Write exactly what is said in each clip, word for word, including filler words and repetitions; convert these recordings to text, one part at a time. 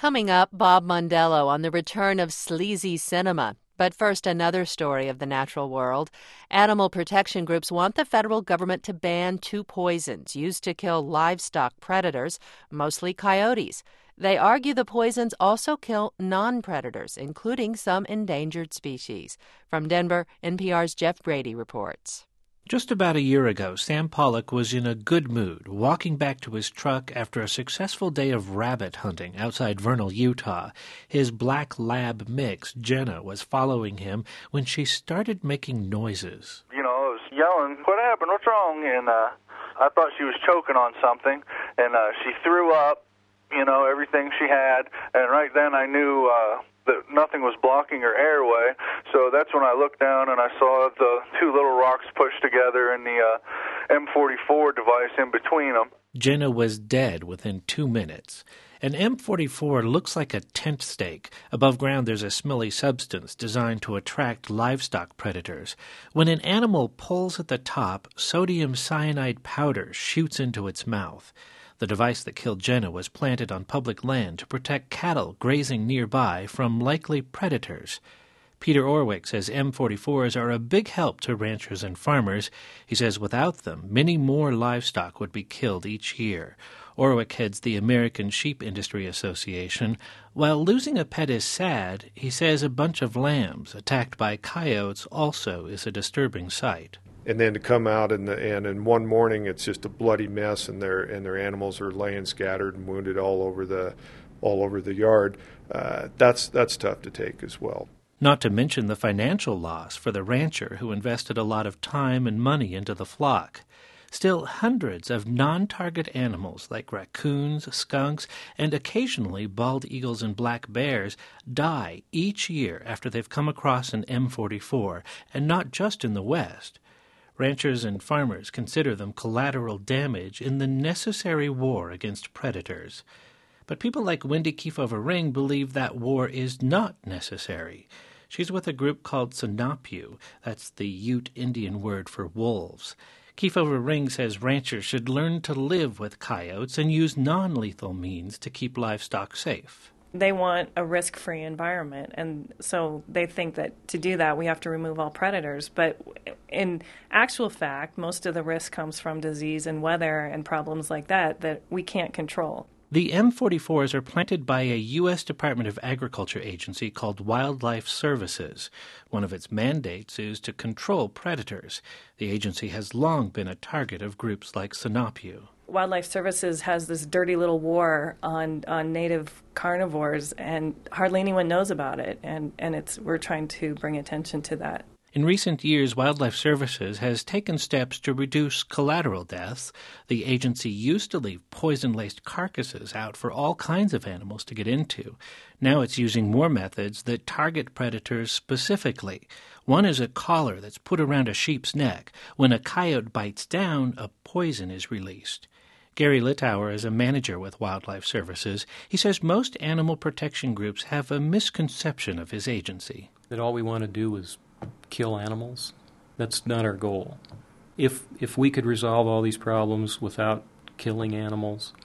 Coming up, Bob Mondello on the return of sleazy cinema. But first, another story of the natural world. Animal protection groups want the federal government to ban two poisons used to kill livestock predators, mostly coyotes. They argue the poisons also kill non-predators, including some endangered species. From Denver, N P R's Jeff Brady reports. Just about a year ago, Sam Pollock was in a good mood, walking back to his truck after a successful day of rabbit hunting outside Vernal, Utah. His black lab mix, Jenna, was following him when she started making noises. You know, I was yelling, "What happened? What's wrong?" And uh, I thought she was choking on something, and uh, she threw up, you know, everything she had, and right then I knew uh, that nothing was blocking her airway. So that's when I looked down and I saw the two little rocks pushed together and the uh, M forty-four device in between them. Jenna was dead within two minutes. An M forty-four looks like a tent stake. Above ground there's a smelly substance designed to attract livestock predators. When an animal pulls at the top, sodium cyanide powder shoots into its mouth. The device that killed Jenna was planted on public land to protect cattle grazing nearby from likely predators. Peter Orwick says M forty-fours are a big help to ranchers and farmers. He says without them, many more livestock would be killed each year. Orwick heads the American Sheep Industry Association. While losing a pet is sad, he says a bunch of lambs attacked by coyotes also is a disturbing sight. And then to come out and and in one morning it's just a bloody mess, and their and their animals are laying scattered and wounded all over the all over the yard. Uh, that's that's tough to take as well. Not to mention the financial loss for the rancher who invested a lot of time and money into the flock. Still, hundreds of non-target animals like raccoons, skunks, and occasionally bald eagles and black bears die each year after they've come across an M forty-four, and not just in the West. Ranchers and farmers consider them collateral damage in the necessary war against predators. But people like Wendy Kiefover-Ring believe that war is not necessary. She's with a group called Sinapu. That's the Ute Indian word for wolves. Kiefover-Ring says ranchers should learn to live with coyotes and use non-lethal means to keep livestock safe. They want a risk-free environment, and so they think that to do that we have to remove all predators. But in actual fact, most of the risk comes from disease and weather and problems like that that we can't control. The M forty-fours are planted by a U S Department of Agriculture agency called Wildlife Services. One of its mandates is to control predators. The agency has long been a target of groups like Sinapu. Wildlife Services has this dirty little war on, on native carnivores, and hardly anyone knows about it, and, and it's we're trying to bring attention to that. In recent years, Wildlife Services has taken steps to reduce collateral deaths. The agency used to leave poison-laced carcasses out for all kinds of animals to get into. Now it's using more methods that target predators specifically. One is a collar that's put around a sheep's neck. When a coyote bites down, a poison is released. Gary Littauer is a manager with Wildlife Services. He says most animal protection groups have a misconception of his agency. That all we want to do is kill animals. That's not our goal. If if we could resolve all these problems without killing animals,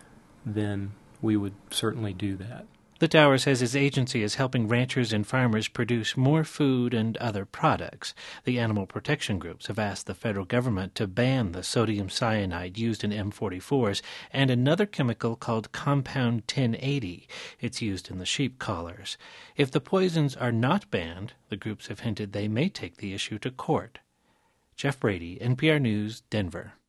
then we would certainly do that. Littauer says his agency is helping ranchers and farmers produce more food and other products. The animal protection groups have asked the federal government to ban the sodium cyanide used in M forty-fours and another chemical called compound ten eighty. It's used in the sheep collars. If the poisons are not banned, the groups have hinted they may take the issue to court. Jeff Brady, N P R News, Denver.